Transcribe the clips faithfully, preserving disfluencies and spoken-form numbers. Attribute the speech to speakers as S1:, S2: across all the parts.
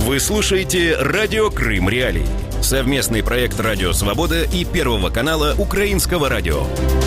S1: Вы слушаете «Радио Крым Реалии». Совместный проект «Радио Свобода» и Первого канала Украинского радио.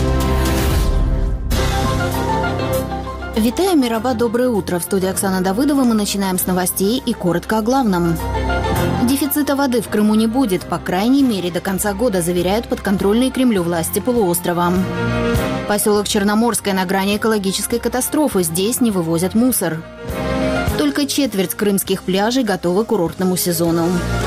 S2: Витаю, Мирова, доброе утро. В студии Оксана Давыдова. Мы начинаем с новостей и коротко о главном. Дефицита воды в Крыму не будет, по крайней мере, до конца года, заверяют подконтрольные Кремлю власти полуострова. Поселок Черноморское на грани экологической катастрофы. Здесь не вывозят мусор. Только четверть крымских пляжей готовы к курортному сезону.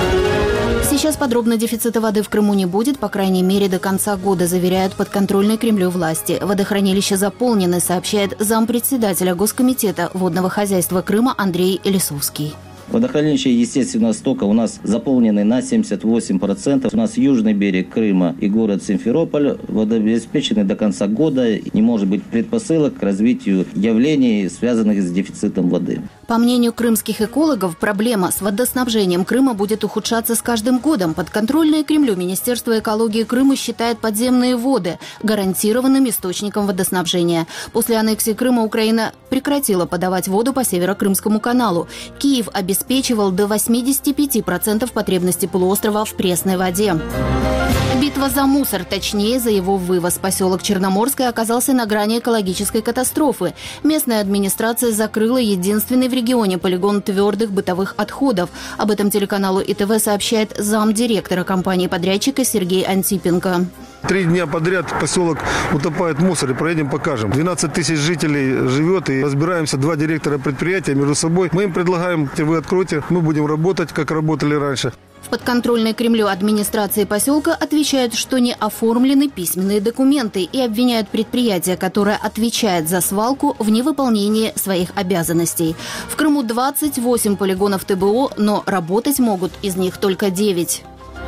S2: Сейчас подробно: дефицита воды в Крыму не будет, по крайней мере, до конца года, заверяют подконтрольные Кремлю власти. Водохранилища заполнены, сообщает зампредседателя Госкомитета водного хозяйства Крыма Андрей Лисовский.
S3: Водохранилище естественного стока у нас заполнены на семьдесят восемь процентов. У нас южный берег Крыма и город Симферополь водообеспечены до конца года. Не может быть предпосылок к развитию явлений, связанных с дефицитом воды.
S2: По мнению крымских экологов, проблема с водоснабжением Крыма будет ухудшаться с каждым годом. Подконтрольное Кремлю Министерство экологии Крыма считает подземные воды гарантированным источником водоснабжения. После аннексии Крыма Украина прекратила подавать воду по Северо-Крымскому каналу. Киев обеспечивал до восемьдесят пять процентов потребностей полуострова в пресной воде. Битва за мусор, точнее, за его вывоз. Поселок Черноморское оказался на грани экологической катастрофы. Местная администрация закрыла единственный в регионе полигон твердых бытовых отходов. Об этом телеканалу И Тэ Вэ сообщает замдиректора компании-подрядчика Сергей Антипенко.
S4: Три дня подряд поселок утопает в мусоре. Проедем, покажем. двенадцать тысяч жителей живет, и разбираемся два директора предприятия между собой. Мы им предлагаем: вы откройте, мы будем работать, как работали раньше.
S2: В подконтрольной Кремлю администрации поселка отвечают, что не оформлены письменные документы, и обвиняют предприятие, которое отвечает за свалку, в невыполнении своих обязанностей. В Крыму двадцать восемь полигонов Тэ Бэ О, но работать могут из них только девять.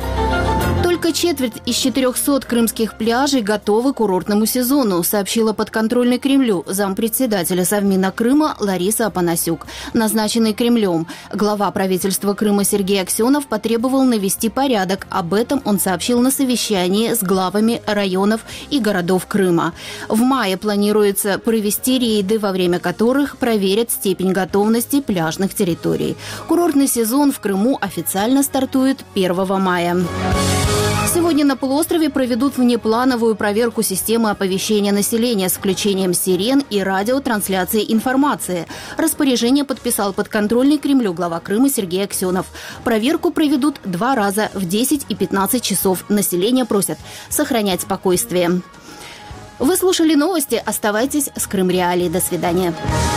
S2: Только четверть из четырехсот крымских пляжей готовы к курортному сезону, сообщила подконтрольный Кремлю зампредседателя Совмина Крыма Лариса Апанасюк. Назначенный Кремлем глава правительства Крыма Сергей Аксенов потребовал навести порядок. Об этом он сообщил на совещании с главами районов и городов Крыма. В мае планируется провести рейды, во время которых проверят степень готовности пляжных территорий. Курортный сезон в Крыму официально стартует первого мая. Сегодня на полуострове проведут внеплановую проверку системы оповещения населения с включением сирен и радиотрансляции информации. Распоряжение подписал подконтрольный Кремлю глава Крыма Сергей Аксенов. Проверку проведут два раза в десять и пятнадцать часов. Население просят сохранять спокойствие. Вы слушали новости. Оставайтесь с Крым Реалии. До свидания.